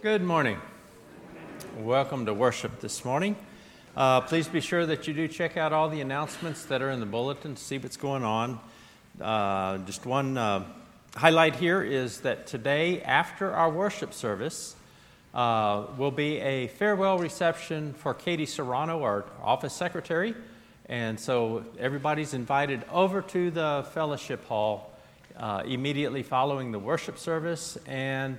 Good morning. Welcome to worship this morning. Please be sure that you do check out all the announcements that are in the bulletin to see what's going on. Just one highlight here is that today, after our worship service, will be a farewell reception for Katie Serrano, our office secretary. And so everybody's invited over to the fellowship hall immediately following the worship service. And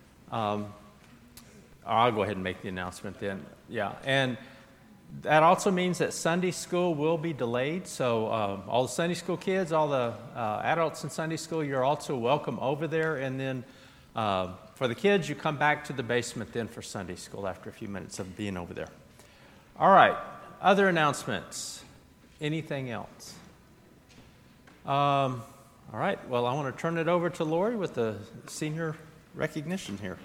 I'll go ahead and make the announcement then. Yeah, and that also means that Sunday school will be delayed. So all the Sunday school kids, all the adults in Sunday school, you're also welcome over there. And then for the kids, you come back to the basement then for Sunday school after a few minutes of being over there. All right, other announcements. Anything else? All right, well, I want to turn it over to Lori with the senior recognition here.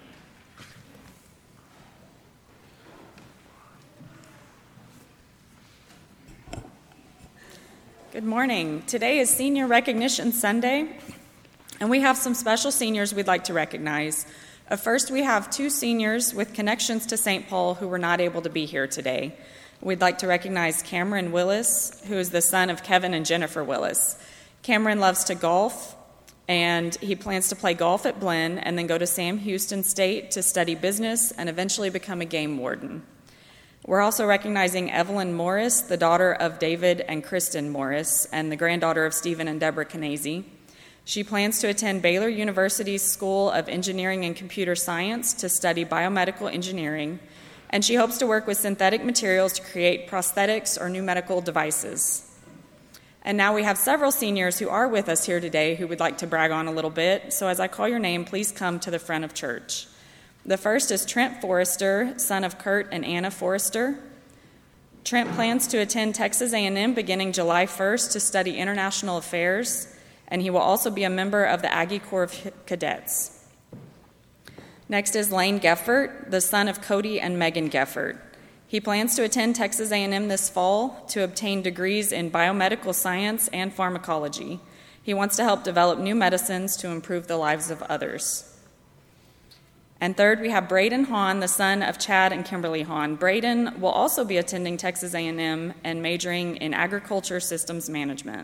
Good morning. Today is Senior Recognition Sunday, and we have some special seniors we'd like to recognize. First, we have two seniors with connections to St. Paul who were not able to be here today. We'd like to recognize Cameron Willis, who is the son of Kevin and Jennifer Willis. Cameron loves to golf, and he plans to play golf at Blinn and then go to Sam Houston State to study business and eventually become a game warden. We're also recognizing Evelyn Morris, the daughter of David and Kristen Morris, and the granddaughter of Stephen and Deborah Canese. She plans to attend Baylor University's School of Engineering and Computer Science to study biomedical engineering, and she hopes to work with synthetic materials to create prosthetics or new medical devices. And now we have several seniors who are with us here today who would like to brag on a little bit, so as I call your name, please come to the front of church. The first is Trent Forrester, son of Kurt and Anna Forrester. Trent plans to attend Texas A&M beginning July 1st to study international affairs, and he will also be a member of the Aggie Corps of Cadets. Next is Lane Geffert, the son of Cody and Megan Geffert. He plans to attend Texas A&M this fall to obtain degrees in biomedical science and pharmacology. He wants to help develop new medicines to improve the lives of others. And third, we have Braden Hahn, the son of Chad and Kimberly Hahn. Braden will also be attending Texas A&M and majoring in agriculture systems management.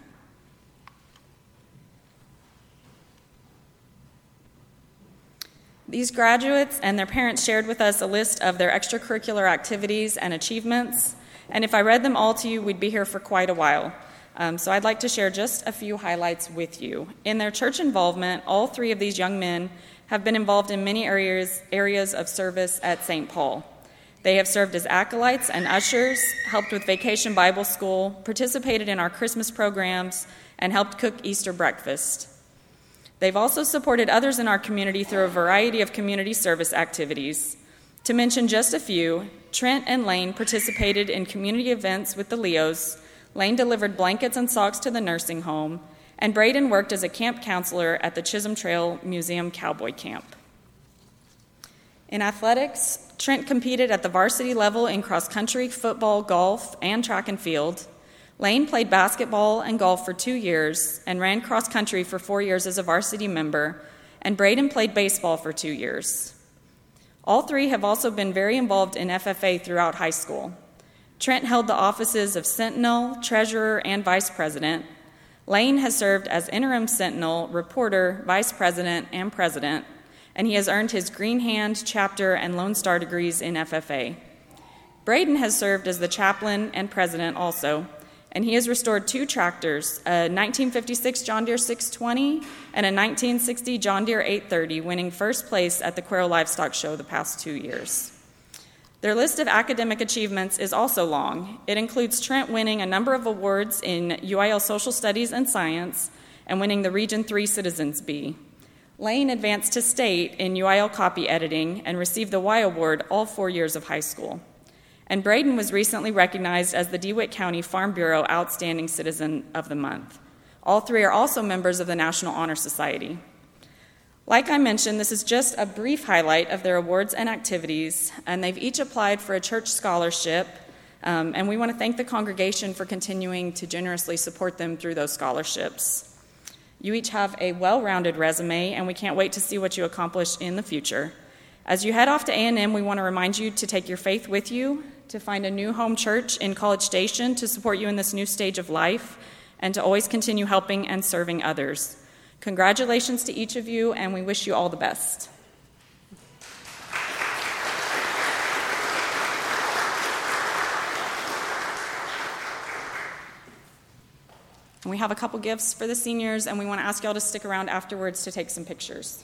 These graduates and their parents shared with us a list of their extracurricular activities and achievements, and if I read them all to you, we'd be here for quite a while. So I'd like to share just a few highlights with you. In their church involvement, all three of these young men have been involved in many areas of service at St. Paul. They have served as acolytes and ushers, helped with Vacation Bible School, participated in our Christmas programs, and helped cook Easter breakfast. They've also supported others in our community through a variety of community service activities. To mention just a few, Trent and Lane participated in community events with the Leos, Lane delivered blankets and socks to the nursing home, and Braden worked as a camp counselor at the Chisholm Trail Museum Cowboy Camp. In athletics, Trent competed at the varsity level in cross country, football, golf, and track and field. Lane played basketball and golf for 2 years and ran cross country for 4 years as a varsity member, and Braden played baseball for 2 years. All three have also been very involved in FFA throughout high school. Trent held the offices of Sentinel, Treasurer, and Vice President. Lane has served as interim Sentinel, reporter, vice president, and president, and he has earned his Green Hand, Chapter, and Lone Star degrees in FFA. Braden has served as the chaplain and president also, and he has restored 2 tractors, a 1956 John Deere 620 and a 1960 John Deere 830, winning first place at the Cuero Livestock Show the past 2 years. Their list of academic achievements is also long. It includes Trent winning a number of awards in UIL Social Studies and Science and winning the Region 3 Citizens Bee. Lane advanced to state in UIL copy editing and received the Y Award all 4 years of high school. And Braden was recently recognized as the DeWitt County Farm Bureau Outstanding Citizen of the Month. All three are also members of the National Honor Society. Like I mentioned, this is just a brief highlight of their awards and activities, and they've each applied for a church scholarship, and we want to thank the congregation for continuing to generously support them through those scholarships. You each have a well-rounded resume, and we can't wait to see what you accomplish in the future. As you head off to A&M, we want to remind you to take your faith with you, to find a new home church in College Station to support you in this new stage of life, and to always continue helping and serving others. Congratulations to each of you, and we wish you all the best. And we have a couple gifts for the seniors, and we want to ask y'all to stick around afterwards to take some pictures.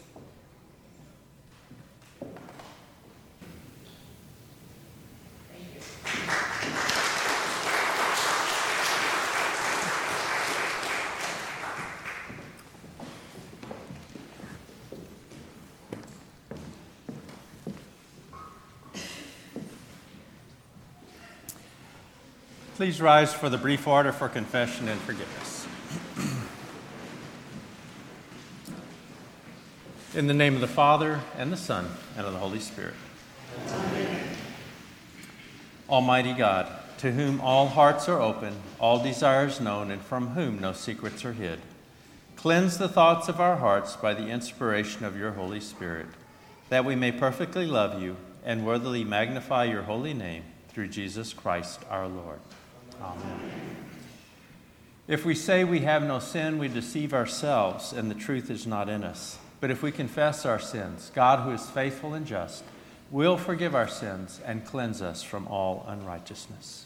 Please rise for the brief order for confession and forgiveness. In the name of the Father, and the Son, and of the Holy Spirit. Amen. Almighty God, to whom all hearts are open, all desires known, and from whom no secrets are hid, cleanse the thoughts of our hearts by the inspiration of your Holy Spirit, that we may perfectly love you and worthily magnify your holy name through Jesus Christ our Lord. Amen. If we say we have no sin, we deceive ourselves, and the truth is not in us. But if we confess our sins, God, who is faithful and just, will forgive our sins and cleanse us from all unrighteousness.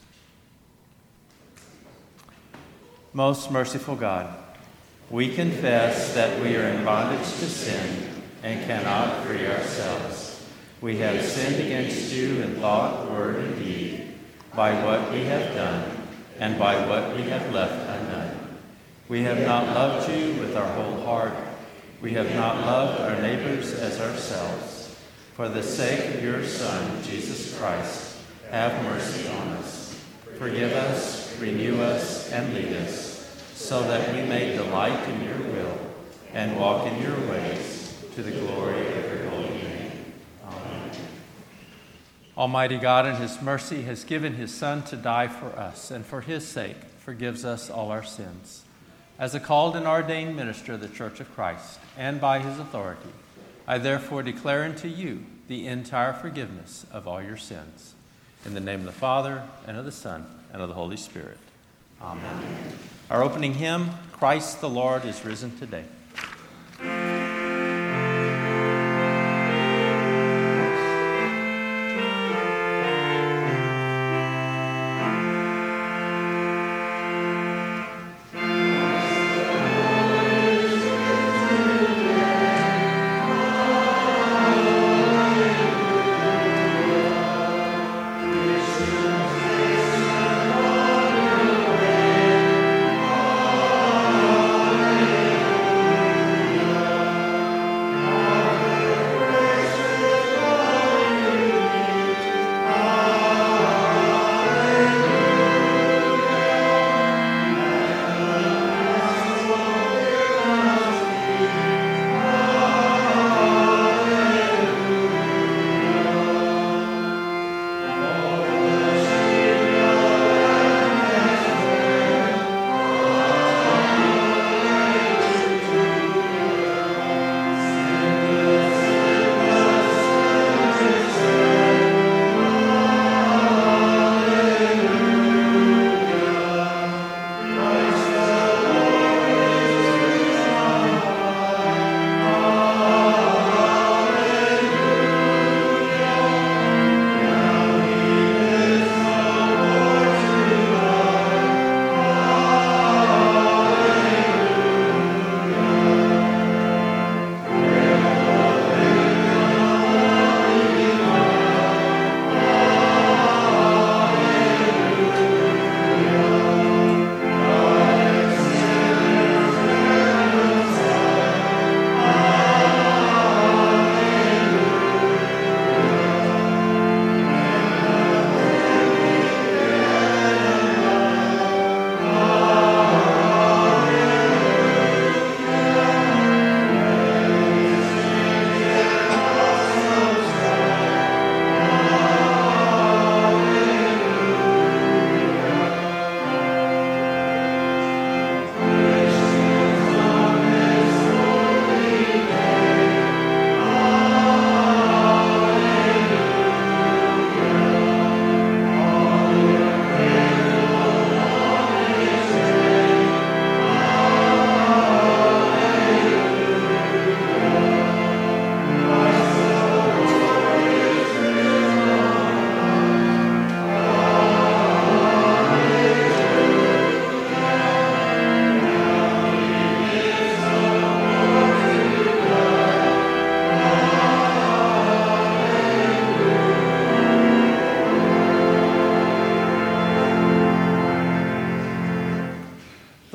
Most merciful God, we confess that we are in bondage to sin and cannot free ourselves. We have sinned against you in thought, word, and deed, by what we have done and by what we have left undone. We have not loved you with our whole heart. We have not loved our neighbors as ourselves. For the sake of your Son, Jesus Christ, have mercy on us. Forgive us, renew us, and lead us, so that we may delight in your will and walk in your ways, to the glory of your holy name. Amen. Almighty God, in his mercy, has given his Son to die for us, and for his sake forgives us all our sins. As a called and ordained minister of the Church of Christ, and by his authority, I therefore declare unto you the entire forgiveness of all your sins. In the name of the Father, and of the Son, and of the Holy Spirit. Amen. Our opening hymn, Christ the Lord is risen today.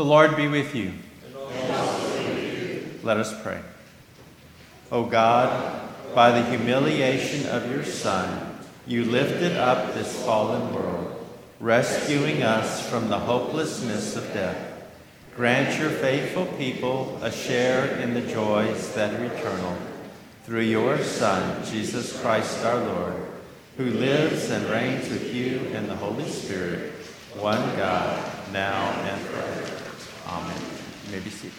The Lord be with you. And also with you. Let us pray. O God, by the humiliation of your Son, you lifted up this fallen world, rescuing us from the hopelessness of death. Grant your faithful people a share in the joys that are eternal. Through your Son, Jesus Christ our Lord, who lives and reigns with you in the Holy Spirit, one God, now and forever. Amen. You may be seated.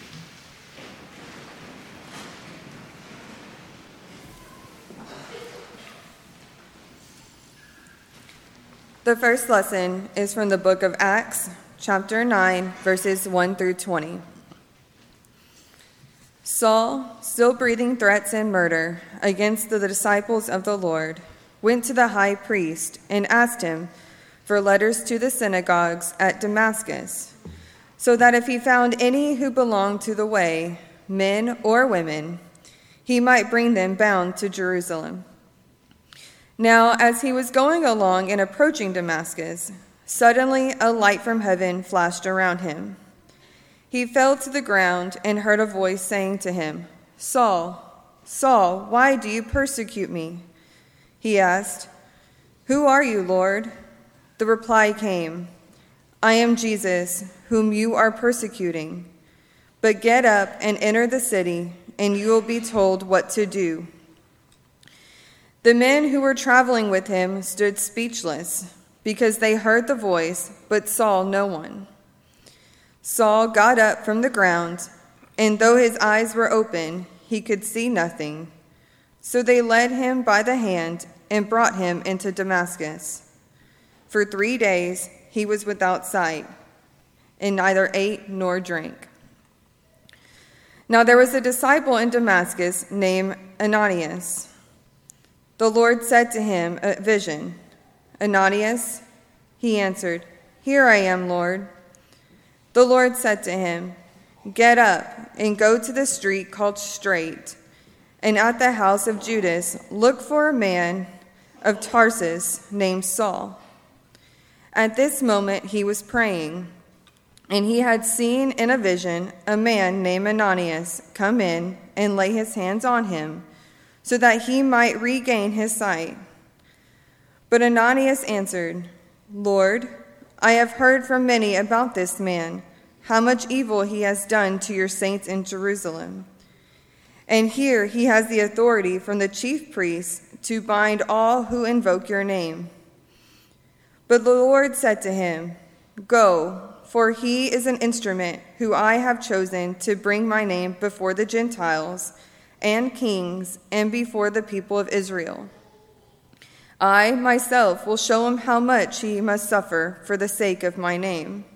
The first lesson is from the book of Acts, chapter 9, verses 1 through 20. Saul, still breathing threats and murder against the disciples of the Lord, went to the high priest and asked him for letters to the synagogues at Damascus, so that if he found any who belonged to the way, men or women, he might bring them bound to Jerusalem. Now, as he was going along and approaching Damascus, suddenly a light from heaven flashed around him. He fell to the ground and heard a voice saying to him, "Saul, Saul, why do you persecute me?" He asked, "Who are you, Lord?" The reply came, "I am Jesus, whom you are persecuting. But get up and enter the city, and you will be told what to do." The men who were traveling with him stood speechless, because they heard the voice, but saw no one. Saul got up from the ground, and though his eyes were open, he could see nothing. So they led him by the hand and brought him into Damascus. For 3 days he was without sight, and neither ate nor drank. Now there was a disciple in Damascus named Ananias. The Lord said to him a vision, "Ananias?" He answered, "Here I am, Lord." The Lord said to him, "Get up and go to the street called Straight, and at the house of Judas look for a man of Tarsus named Saul." At this moment he was praying, and he had seen in a vision a man named Ananias come in and lay his hands on him, so that he might regain his sight. But Ananias answered, "Lord, I have heard from many about this man, how much evil he has done to your saints in Jerusalem. And here he has the authority from the chief priests to bind all who invoke your name." But the Lord said to him, "Go, for he is an instrument who I have chosen to bring my name before the Gentiles and kings and before the people of Israel. I myself will show him how much he must suffer for the sake of my name."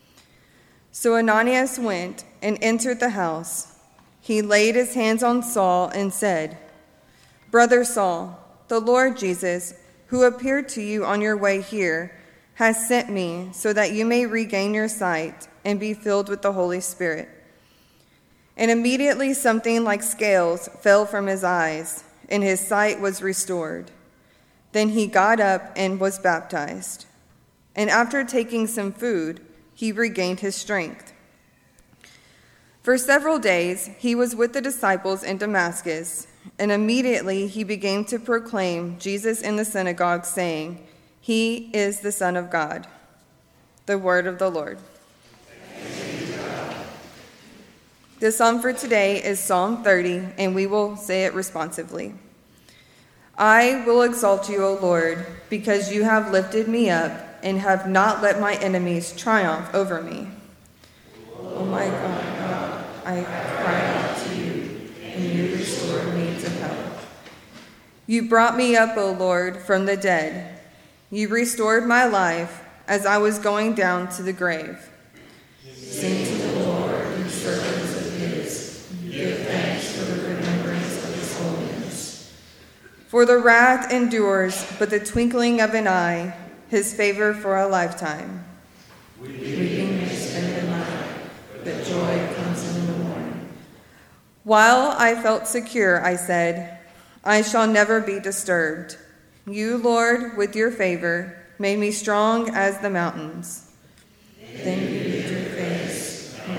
So Ananias went and entered the house. He laid his hands on Saul and said, "Brother Saul, the Lord Jesus, who appeared to you on your way here, has sent me so that you may regain your sight and be filled with the Holy Spirit." And immediately something like scales fell from his eyes, and his sight was restored. Then he got up and was baptized. And after taking some food, he regained his strength. For several days he was with the disciples in Damascus, and immediately he began to proclaim Jesus in the synagogue, saying, "He is the Son of God." The word of the Lord. The psalm for today is Psalm 30, and we will say it responsively. I will exalt you, O Lord, because you have lifted me up and have not let my enemies triumph over me. O my God, I cry out to you, and you restore me to health. You brought me up, O Lord, from the dead. You restored my life as I was going down to the grave. Sing to the Lord, you servants of his. Give thanks for the remembrance of his holiness. For the wrath endures but the twinkling of an eye, his favor for a lifetime. Weeping may spend the night, but joy comes in the morning. While I felt secure, I said, I shall never be disturbed. You, Lord, with your favor, made me strong as the mountains. Then you hid your face, and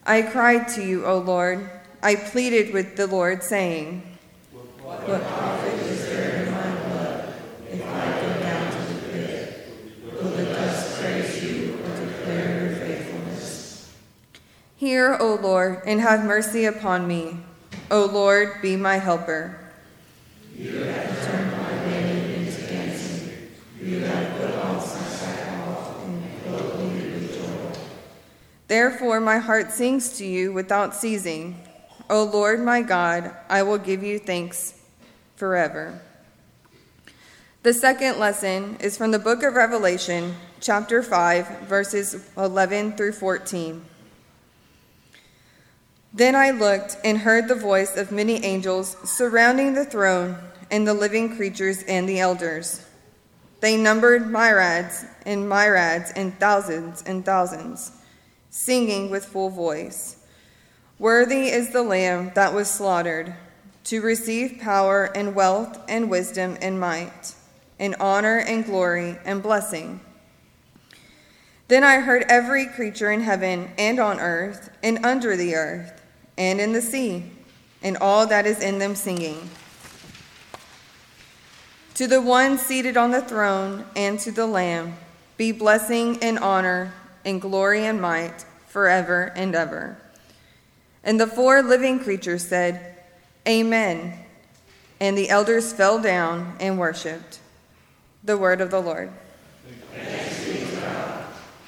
I cried to you, O Lord. I pleaded with the Lord, saying, What profit is there in my blood if I go down to the pit? Will the dust praise you or declare your faithfulness? Hear, O Lord, and have mercy upon me. O Lord, be my helper. You have turned my wickedness against me. You have put on sackcloth and clothed me with joy. Therefore my heart sings to you without ceasing. O Lord my God, I will give you thanks forever. The second lesson is from the book of Revelation, chapter 5, verses 11 through 14. Then I looked and heard the voice of many angels surrounding the throne and the living creatures and the elders. They numbered myriads and thousands, singing with full voice, Worthy is the Lamb that was slaughtered, to receive power and wealth and wisdom and might, and honor and glory and blessing. Then I heard every creature in heaven and on earth and under the earth and in the sea, and all that is in them singing. To the one seated on the throne and to the Lamb be blessing and honor and glory and might forever and ever. And the 4 living creatures said, Amen. And the elders fell down and worshipped. The word of the Lord. Thanks be to God.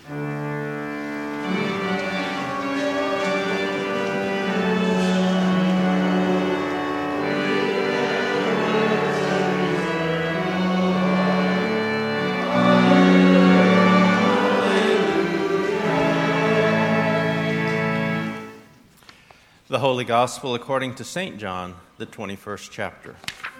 The Holy Gospel according to St. John, the 21st chapter.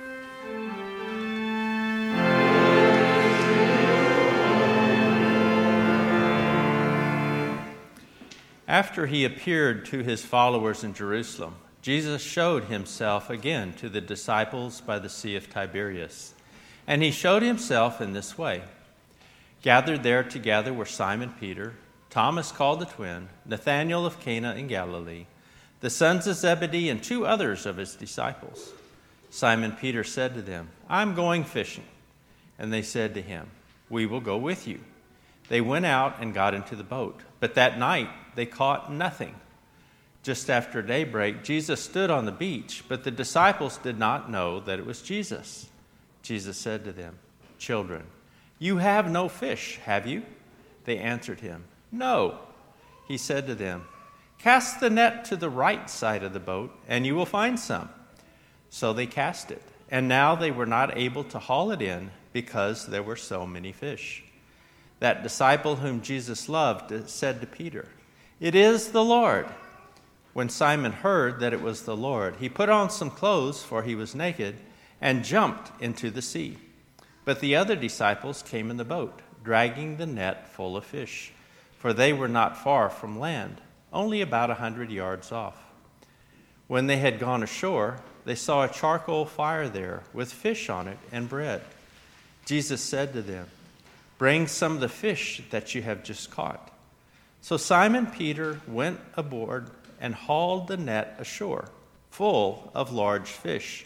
After he appeared to his followers in Jerusalem, Jesus showed himself again to the disciples by the Sea of Tiberias. And he showed himself in this way. Gathered there together were Simon Peter, Thomas called the twin, Nathanael of Cana in Galilee, the sons of Zebedee, and 2 others of his disciples. Simon Peter said to them, I'm going fishing. And they said to him, We will go with you. They went out and got into the boat, but that night they caught nothing. Just after daybreak, Jesus stood on the beach, but the disciples did not know that it was Jesus. Jesus said to them, Children, you have no fish, have you? They answered him, No. He said to them, Cast the net to the right side of the boat, and you will find some. So they cast it, and now they were not able to haul it in because there were so many fish. That disciple whom Jesus loved said to Peter, It is the Lord. When Simon heard that it was the Lord, he put on some clothes, for he was naked, and jumped into the sea. But the other disciples came in the boat, dragging the net full of fish, for they were not far from land, only about 100 yards off. When they had gone ashore, they saw a charcoal fire there with fish on it and bread. Jesus said to them, Bring some of the fish that you have just caught. So Simon Peter went aboard and hauled the net ashore, full of large fish,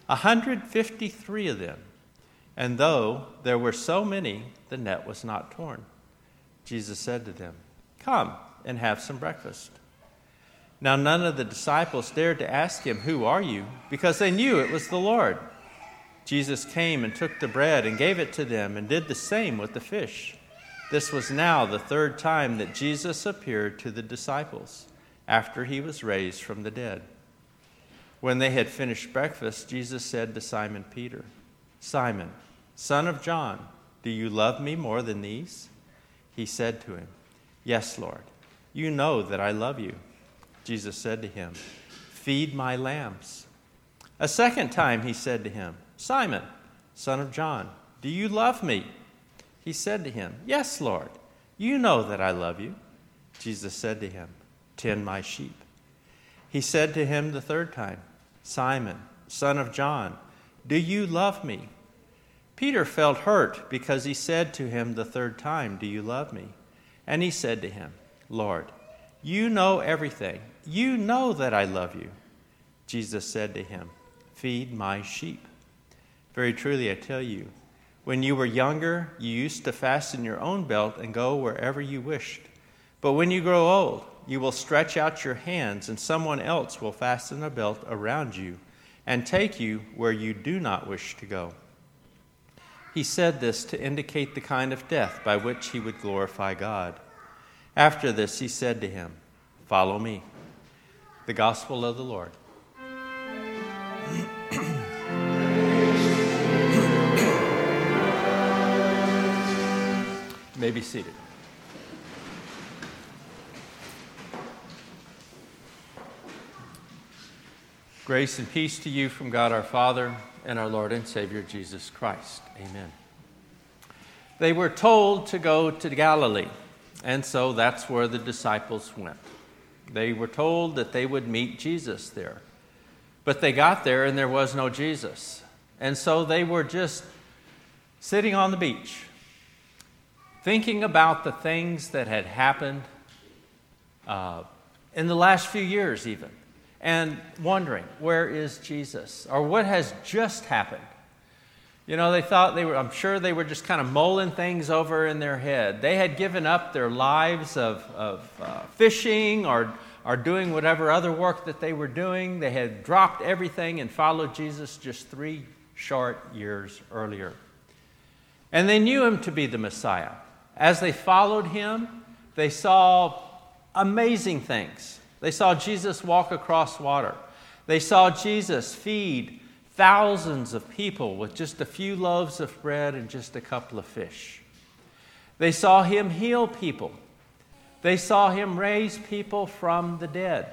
153 of them. And though there were so many, the net was not torn. Jesus said to them, Come and have some breakfast. Now none of the disciples dared to ask him, Who are you? Because they knew it was the Lord. Jesus came and took the bread and gave it to them and did the same with the fish. This was now the 3rd time that Jesus appeared to the disciples after he was raised from the dead. When they had finished breakfast, Jesus said to Simon Peter, Simon, son of John, do you love me more than these? He said to him, Yes, Lord, you know that I love you. Jesus said to him, Feed my lambs. A second time he said to him, Simon, son of John, do you love me? He said to him, Yes, Lord, you know that I love you. Jesus said to him, Tend my sheep. He said to him the 3rd time, Simon, son of John, do you love me? Peter felt hurt because he said to him the 3rd time, Do you love me? And he said to him, Lord, You know everything. You know that I love you." Jesus said to him, "Feed my sheep. Very truly I tell you, when you were younger, you used to fasten your own belt and go wherever you wished. But when you grow old, you will stretch out your hands, and someone else will fasten a belt around you and take you where you do not wish to go." He said this to indicate the kind of death by which he would glorify God. After this, he said to him, "Follow me." The Gospel of the Lord. You may be seated. Grace and peace to you from God our Father and our Lord and Savior Jesus Christ. Amen. They were told to go to Galilee, and so that's where the disciples went. They were told that they would meet Jesus there. But they got there and there was no Jesus. And so they were just sitting on the beach, thinking about the things that had happened in the last few years even, and wondering, where is Jesus? Or what has just happened? You know, I'm sure they were just kind of mulling things over in their head. They had given up their lives of fishing or doing whatever other work that they were doing. They had dropped everything and followed Jesus just 3 short years earlier. And they knew him to be the Messiah. As they followed him, they saw amazing things. They saw Jesus walk across water. They saw Jesus feed thousands of people with just a few loaves of bread and just a couple of fish. They saw him heal people. They saw him raise people from the dead.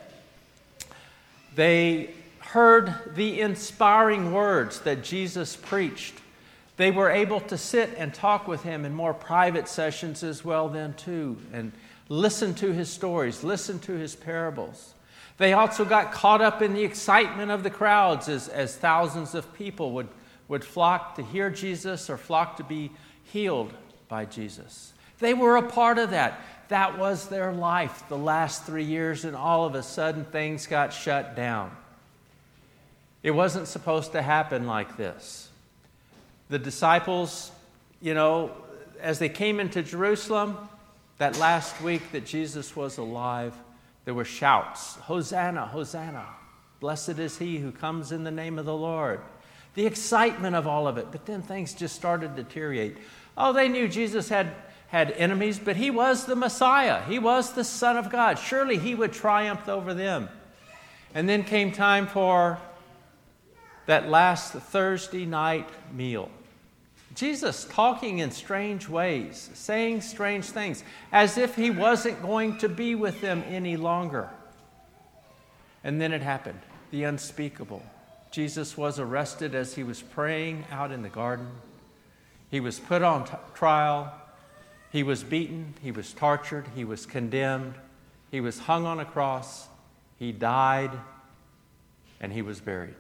They heard the inspiring words that Jesus preached. They were able to sit and talk with him in more private sessions as well then too, and listen to his stories, listen to his parables. They also got caught up in the excitement of the crowds as thousands of people would flock to hear Jesus or flock to be healed by Jesus. They were a part of that. That was their life the last 3 years, and all of a sudden things got shut down. It wasn't supposed to happen like this. The disciples, as they came into Jerusalem, that last week that Jesus was alive, there were shouts, "Hosanna, Hosanna, blessed is he who comes in the name of the Lord." The excitement of all of it, but then things just started to deteriorate. Oh, they knew Jesus had enemies, but he was the Messiah. He was the Son of God. Surely he would triumph over them. And then came time for that last Thursday night meal. Jesus talking in strange ways, saying strange things, as if he wasn't going to be with them any longer. And then it happened, the unspeakable. Jesus was arrested as he was praying out in the garden. He was put on trial. He was beaten. He was tortured. He was condemned. He was hung on a cross. He died, and he was buried.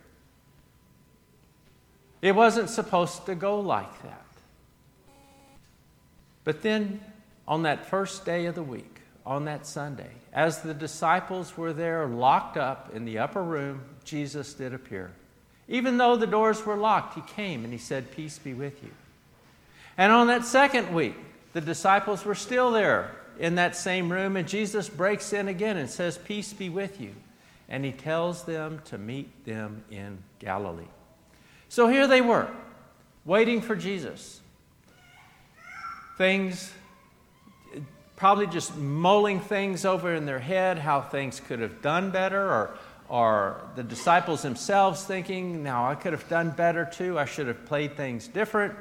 It wasn't supposed to go like that. But then, on that first day of the week, on that Sunday, as the disciples were there locked up in the upper room, Jesus did appear. Even though the doors were locked, he came and he said, "Peace be with you." And on that second week, the disciples were still there in that same room, and Jesus breaks in again and says, "Peace be with you." And he tells them to meet them in Galilee. So here they were, waiting for Jesus. Things, probably just mulling things over in their head, how things could have done better, or the disciples themselves thinking, "Now I could have done better too. I should have played things different."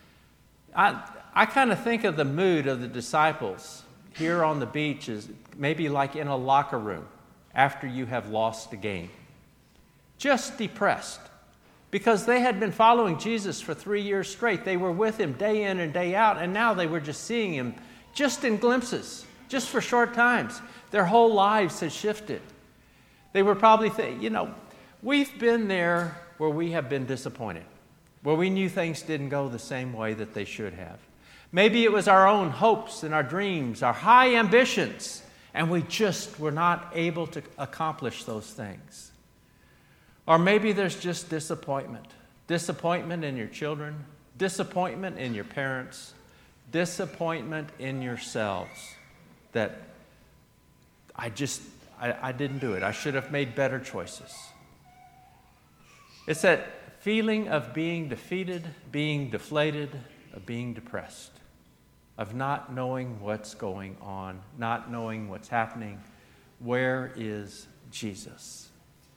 I kind of think of the mood of the disciples here on the beach as maybe like in a locker room after you have lost a game. Just depressed. Because they had been following Jesus for 3 years straight. They were with him day in and day out, and now they were just seeing him just in glimpses, just for short times. Their whole lives had shifted. They were probably thinking, we've been there where we have been disappointed, where we knew things didn't go the same way that they should have. Maybe it was our own hopes and our dreams, our high ambitions, and we just were not able to accomplish those things. Or maybe there's just disappointment. Disappointment in your children, disappointment in your parents, disappointment in yourselves that I didn't do it. I should have made better choices. It's that feeling of being defeated, being deflated, of being depressed, of not knowing what's going on, not knowing what's happening. Where is Jesus?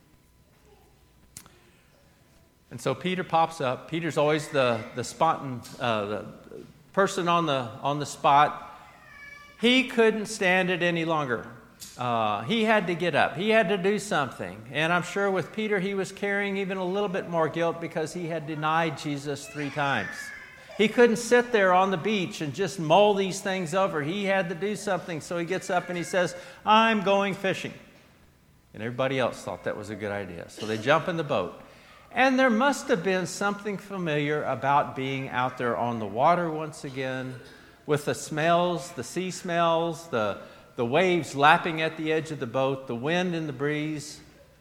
And so Peter pops up. Peter's always the person on the spot. He couldn't stand it any longer. He had to get up. He had to do something. And I'm sure with Peter, he was carrying even a little bit more guilt because he had denied Jesus 3 times. He couldn't sit there on the beach and just mull these things over. He had to do something. So he gets up and he says, I'm going fishing. And everybody else thought that was a good idea. So they jump in the boat. And there must have been something familiar about being out there on the water once again, with the smells, the sea smells, the waves lapping at the edge of the boat, the wind and the breeze,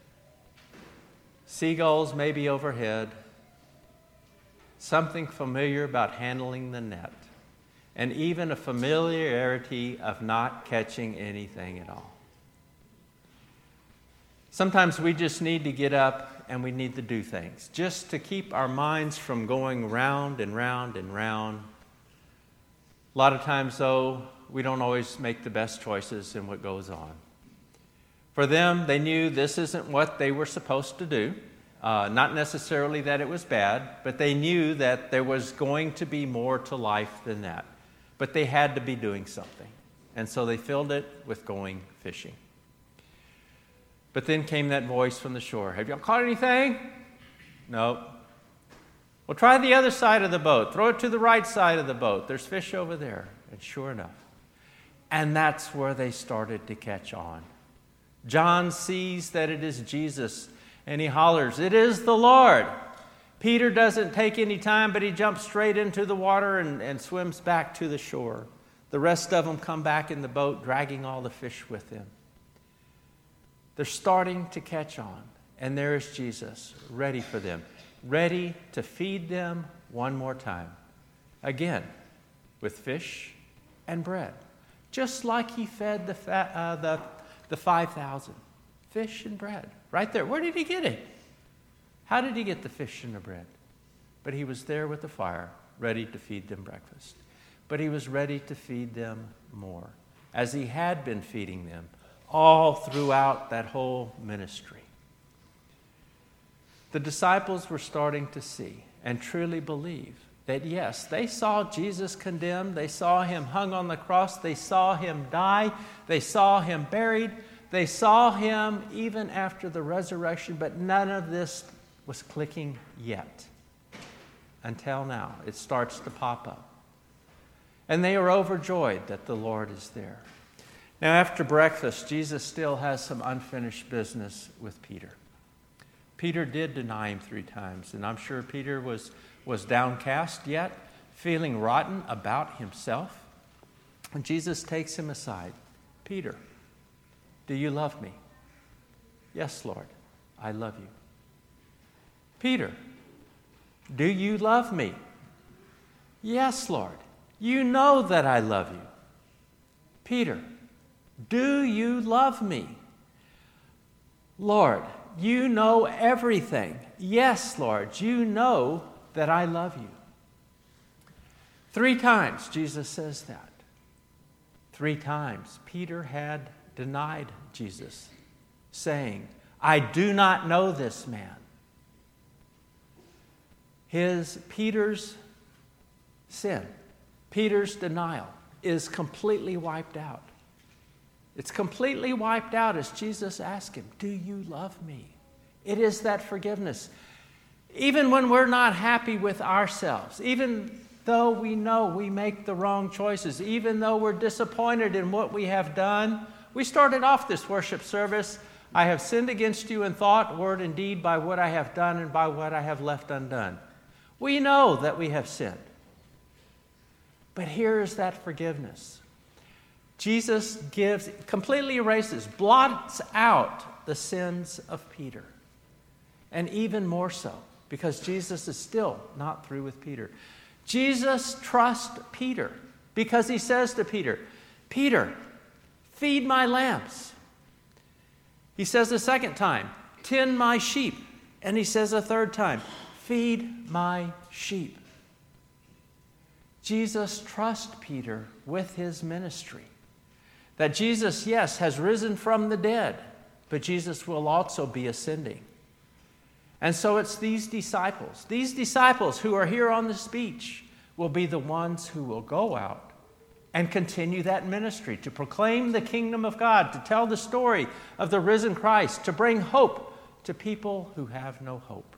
seagulls maybe overhead. Something familiar about handling the net, and even a familiarity of not catching anything at all. Sometimes we just need to get up and we need to do things just to keep our minds from going round and round and round. A lot of times, though, we don't always make the best choices in what goes on. For them, they knew this isn't what they were supposed to do. Not necessarily that it was bad, but they knew that there was going to be more to life than that. But they had to be doing something. And so they filled it with going fishing. But then came that voice from the shore. Have y'all caught anything? No. Well, try the other side of the boat. Throw it to the right side of the boat. There's fish over there. And sure enough. And that's where they started to catch on. John sees that it is Jesus, and he hollers, "It is the Lord." Peter doesn't take any time, but he jumps straight into the water and swims back to the shore. The rest of them come back in the boat, dragging all the fish with them. They're starting to catch on, and there is Jesus, ready for them, ready to feed them one more time. Again, with fish and bread, just like he fed the 5,000. Fish and bread, right there. Where did he get it? How did he get the fish and the bread? But he was there with the fire, ready to feed them breakfast. But he was ready to feed them more, as he had been feeding them all throughout that whole ministry. The disciples were starting to see and truly believe that, yes, they saw Jesus condemned, they saw him hung on the cross, they saw him die, they saw him buried, they saw him even after the resurrection, but none of this was clicking yet. Until now, it starts to pop up. And they are overjoyed that the Lord is there. Now, after breakfast, Jesus still has some unfinished business with Peter. Peter did deny him 3 times, and I'm sure Peter was downcast yet, feeling rotten about himself. And Jesus takes him aside. "Peter, do you love me?" "Yes, Lord, I love you." "Peter, do you love me?" "Yes, Lord, you know that I love you." "Peter, do you love me?" "Lord, you know everything." "Yes, Lord, you know that I love you." 3 times Jesus says that. 3 times Peter had denied Jesus, saying, "I do not know this man." Peter's sin, Peter's denial is completely wiped out. It's completely wiped out as Jesus asked him, "Do you love me?" It is that forgiveness. Even when we're not happy with ourselves, even though we know we make the wrong choices, even though we're disappointed in what we have done. We started off this worship service, "I have sinned against you in thought, word, and deed, by what I have done and by what I have left undone." We know that we have sinned. But here is that forgiveness. Jesus completely erases, blots out the sins of Peter. And even more so, because Jesus is still not through with Peter. Jesus trusts Peter because he says to Peter, Peter, feed my lambs. He says a second time, tend my sheep. And he says a third time, feed my sheep. Jesus trusts Peter with his ministry. That Jesus, yes, has risen from the dead, but Jesus will also be ascending. And so it's these disciples who are here on this beach will be the ones who will go out and continue that ministry, to proclaim the kingdom of God, to tell the story of the risen Christ, to bring hope to people who have no hope.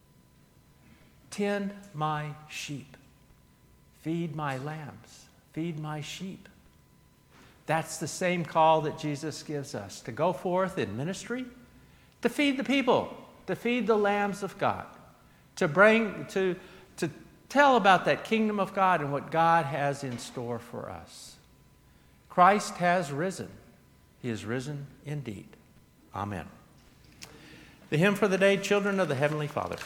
Tend my sheep. Feed my lambs. Feed my sheep. That's the same call that Jesus gives us, to go forth in ministry, to feed the people, to feed the lambs of God, to tell about that kingdom of God and what God has in store for us. Christ has risen. He is risen indeed. Amen. The hymn for the day, Children of the Heavenly Father.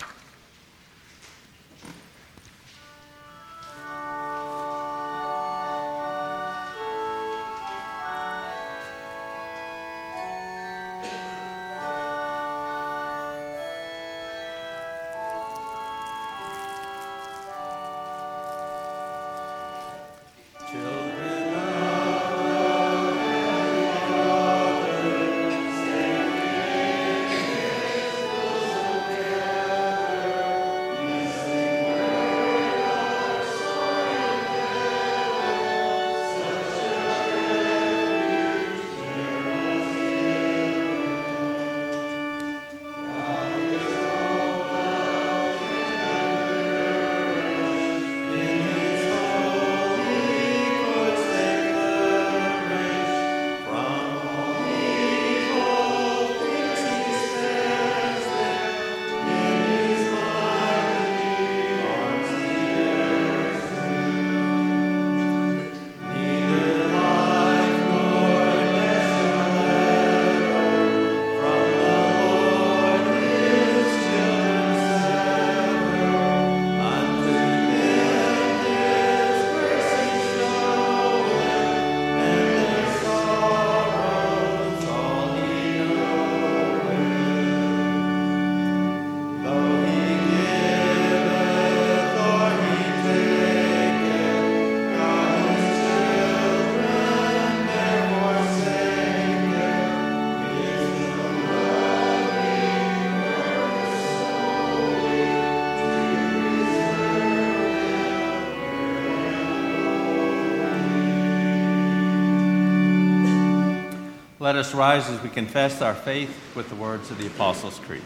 Let us rise as we confess our faith with the words of the Apostles' Creed.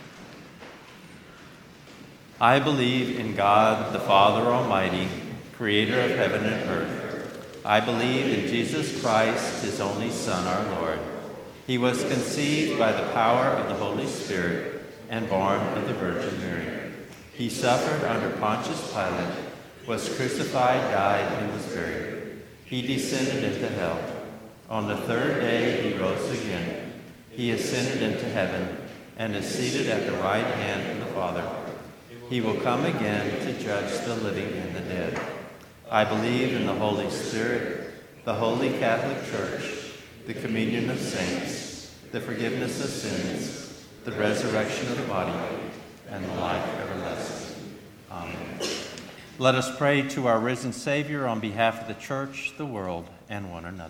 I believe in God, the Father Almighty, creator of heaven and earth. I believe in Jesus Christ, his only Son, our Lord. He was conceived by the power of the Holy Spirit and born of the Virgin Mary. He suffered under Pontius Pilate, was crucified, died, and was buried. He descended into hell. On the third day he rose again. He ascended into heaven and is seated at the right hand of the Father. He will come again to judge the living and the dead. I believe in the Holy Spirit, the Holy Catholic Church, the communion of saints, the forgiveness of sins, the resurrection of the body, and the life everlasting. Amen. Let us pray to our risen Savior on behalf of the church, the world, and one another.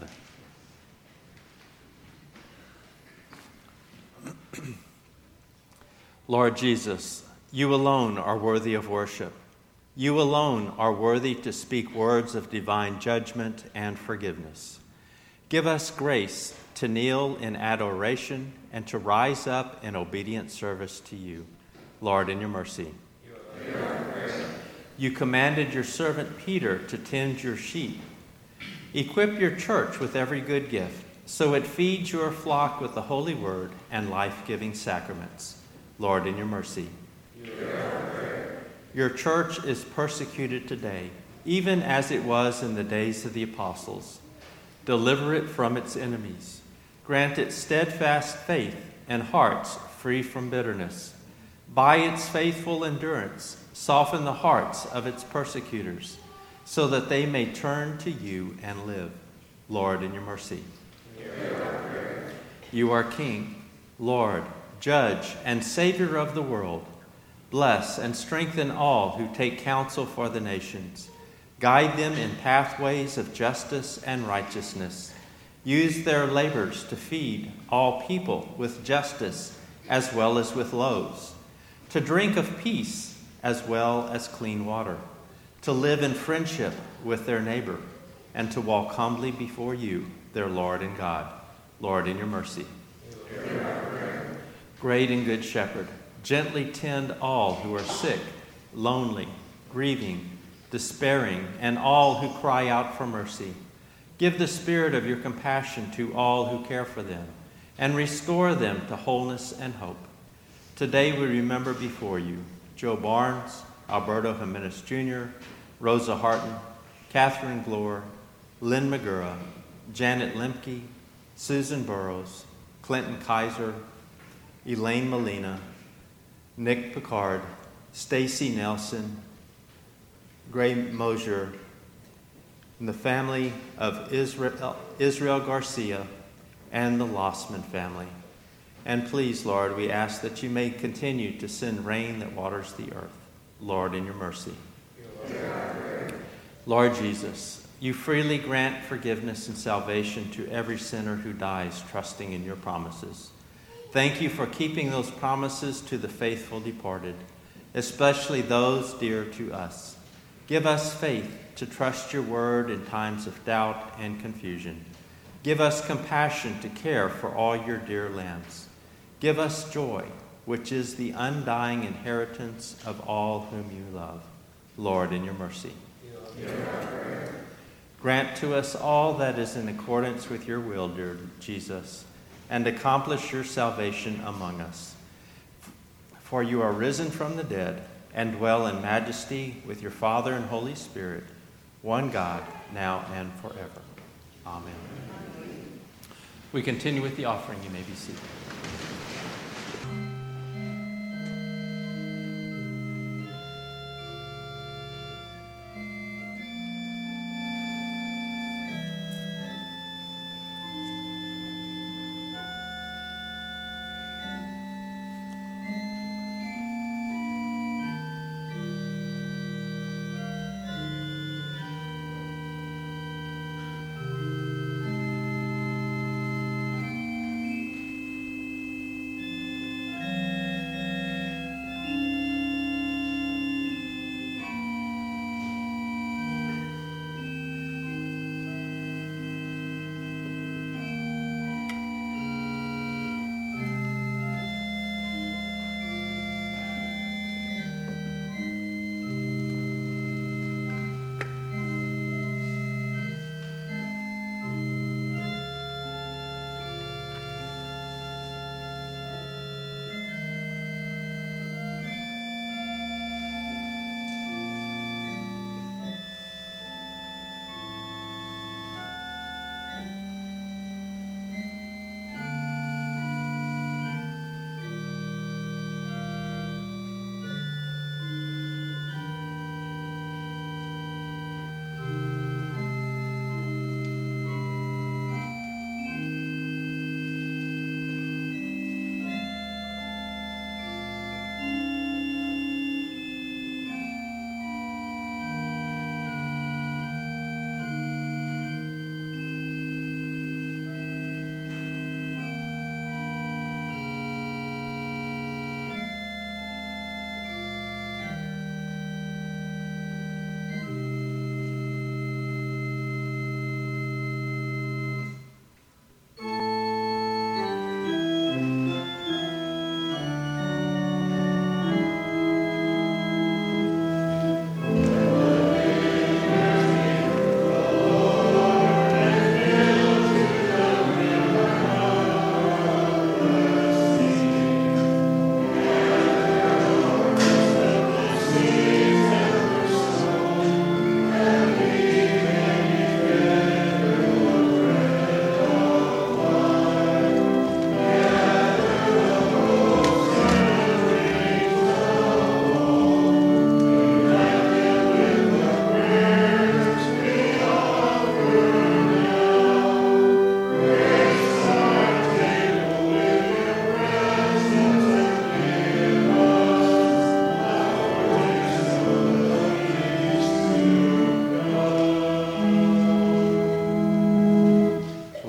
Lord Jesus, you alone are worthy of worship. You alone are worthy to speak words of divine judgment and forgiveness. Give us grace to kneel in adoration and to rise up in obedient service to you. Lord, in your mercy. You commanded your servant Peter to tend your sheep. Equip your church with every good gift, so it feeds your flock with the holy word and life-giving sacraments. Lord, in your mercy. Your church is persecuted today, even as it was in the days of the apostles. Deliver it from its enemies. Grant it steadfast faith and hearts free from bitterness. By its faithful endurance, soften the hearts of its persecutors, so that they may turn to you and live. Lord, in your mercy. You are King, Lord, Judge, and Savior of the world. Bless and strengthen all who take counsel for the nations. Guide them in pathways of justice and righteousness. Use their labors to feed all people with justice as well as with loaves, to drink of peace as well as clean water, to live in friendship with their neighbor, and to walk humbly before you, their Lord and God. Lord, in your mercy. Great and good shepherd, gently tend all who are sick, lonely, grieving, despairing, and all who cry out for mercy. Give the spirit of your compassion to all who care for them, and restore them to wholeness and hope. Today we remember before you Joe Barnes, Alberto Jimenez Jr., Rosa Harton, Catherine Glore, Lynn Magura, Janet Lemke, Susan Burrows, Clinton Kaiser, Elaine Molina, Nick Picard, Stacy Nelson, Gray Mosier, and the family of Israel Garcia, and the Lossman family. And please, Lord, we ask that you may continue to send rain that waters the earth. Lord, in your mercy. Lord Jesus, you freely grant forgiveness and salvation to every sinner who dies trusting in your promises. Thank you for keeping those promises to the faithful departed, especially those dear to us. Give us faith to trust your word in times of doubt and confusion. Give us compassion to care for all your dear lambs. Give us joy, which is the undying inheritance of all whom you love. Lord, in your mercy. Grant to us all that is in accordance with your will, dear Jesus, and accomplish your salvation among us. For you are risen from the dead and dwell in majesty with your Father and Holy Spirit, one God, now and forever. Amen. We continue with the offering. You may be seated.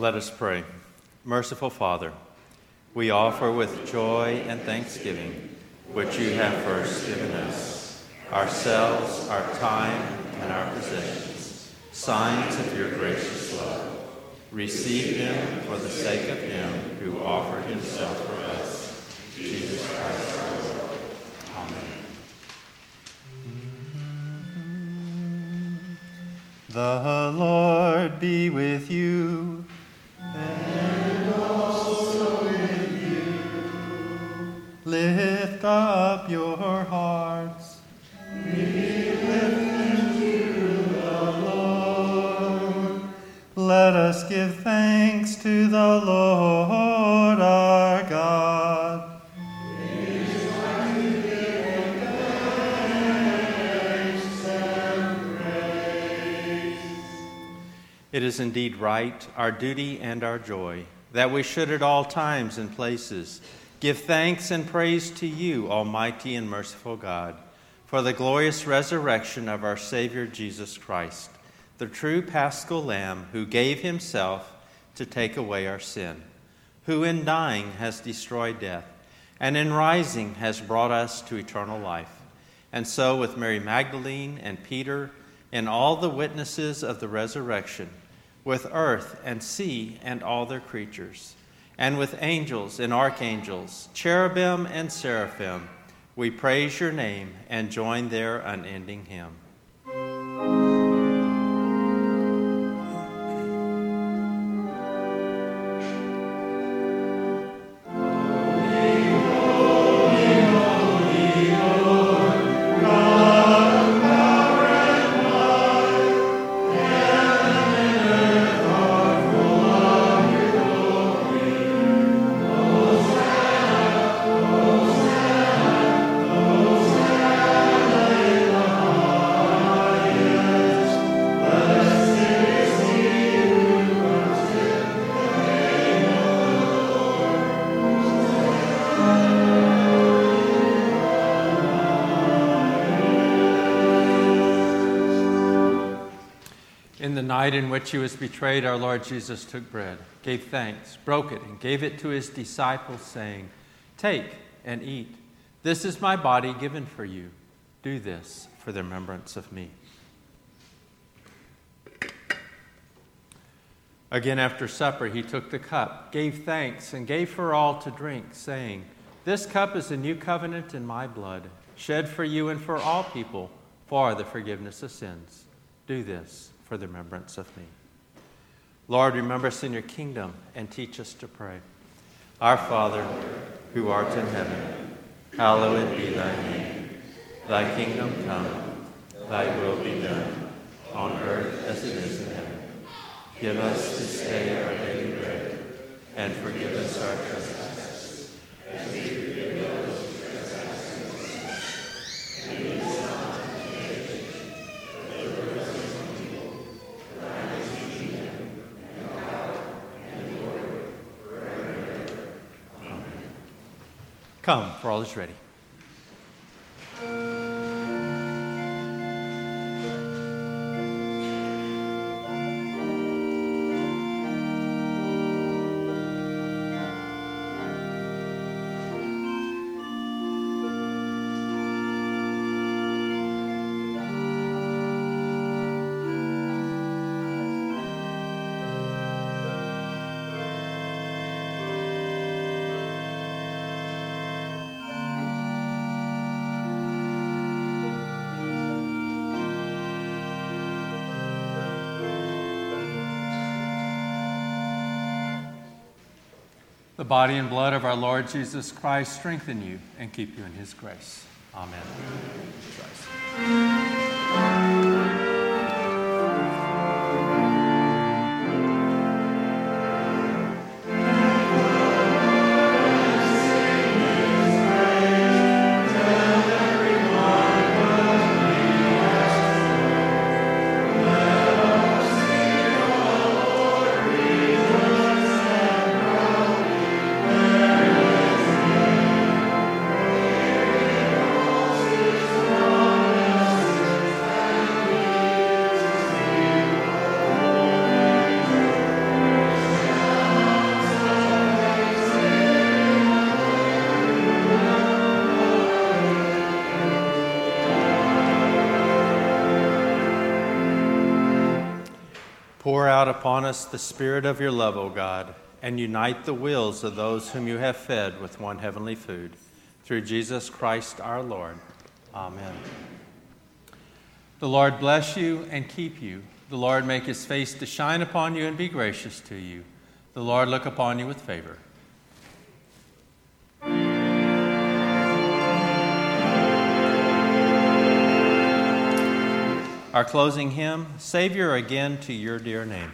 Let us pray. Merciful Father, we offer with joy and thanksgiving which you have first given us, ourselves, our time, and our possessions, signs of your gracious love. Receive them for the sake of him who offered himself for us, Jesus Christ our Lord. Amen. The Lord be with you. And also with you. Lift up your hearts. We lift them to the Lord. Let us give thanks to the Lord our God. It is indeed right, our duty and our joy, that we should at all times and places give thanks and praise to you, Almighty and merciful God, for the glorious resurrection of our Savior Jesus Christ, the true Paschal Lamb who gave himself to take away our sin, who in dying has destroyed death, and in rising has brought us to eternal life. And so with Mary Magdalene and Peter and all the witnesses of the resurrection, with earth and sea and all their creatures, and with angels and archangels, cherubim and seraphim, we praise your name and join their unending hymn. In the night in which he was betrayed, our Lord Jesus took bread, gave thanks, broke it, and gave it to his disciples, saying, "Take and eat. This is my body given for you. Do this for the remembrance of me." Again, after supper, he took the cup, gave thanks, and gave for all to drink, saying, "This cup is the new covenant in my blood, shed for you and for all people for the forgiveness of sins. Do this for the remembrance of me." Lord, remember us in your kingdom and teach us to pray. Our Father, who art in heaven, hallowed be thy name. Thy kingdom come, thy will be done, on earth as it is in heaven. Give us this day our daily bread, and forgive us our trespasses, as we forgive those who trespass against us. And lead us not into temptation, but deliver us from evil. For thine is the kingdom, and the power, and the glory, forever and ever. Amen. Come, for all is ready. The body and blood of our Lord Jesus Christ strengthen you and keep you in his grace. Amen. Pour out upon us the spirit of your love, O God, and unite the wills of those whom you have fed with one heavenly food. Through Jesus Christ our Lord. Amen. The Lord bless you and keep you. The Lord make his face to shine upon you and be gracious to you. The Lord look upon you with favor. Our closing hymn, Savior Again to Your Dear Name.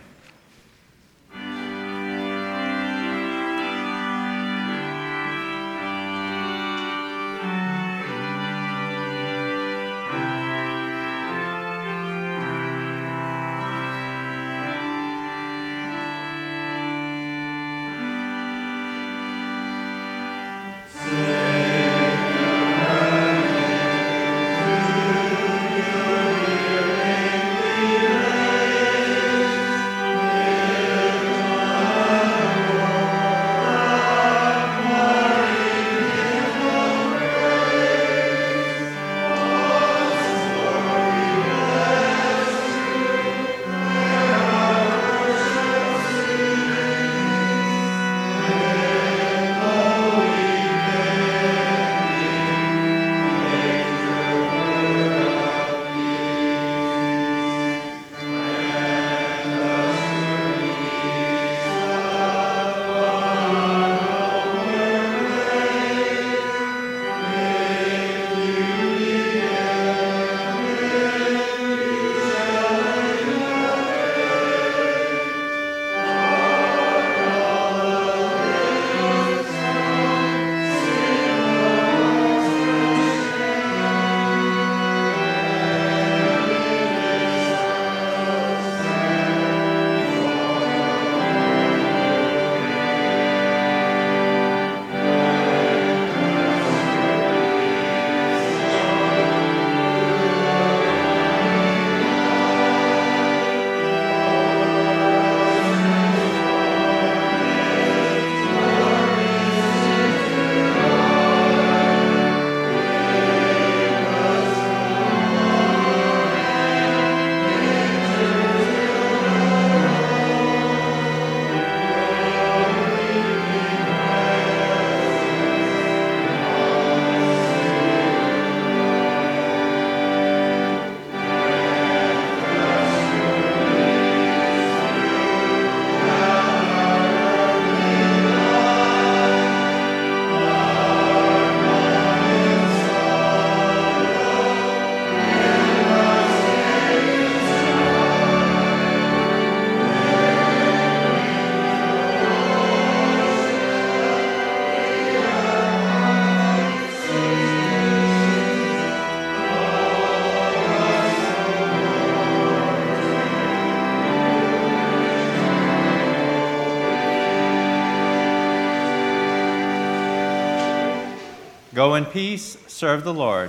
Go in peace, serve the Lord.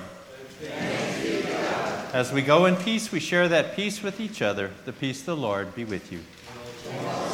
As we go in peace, we share that peace with each other. The peace of the Lord be with you.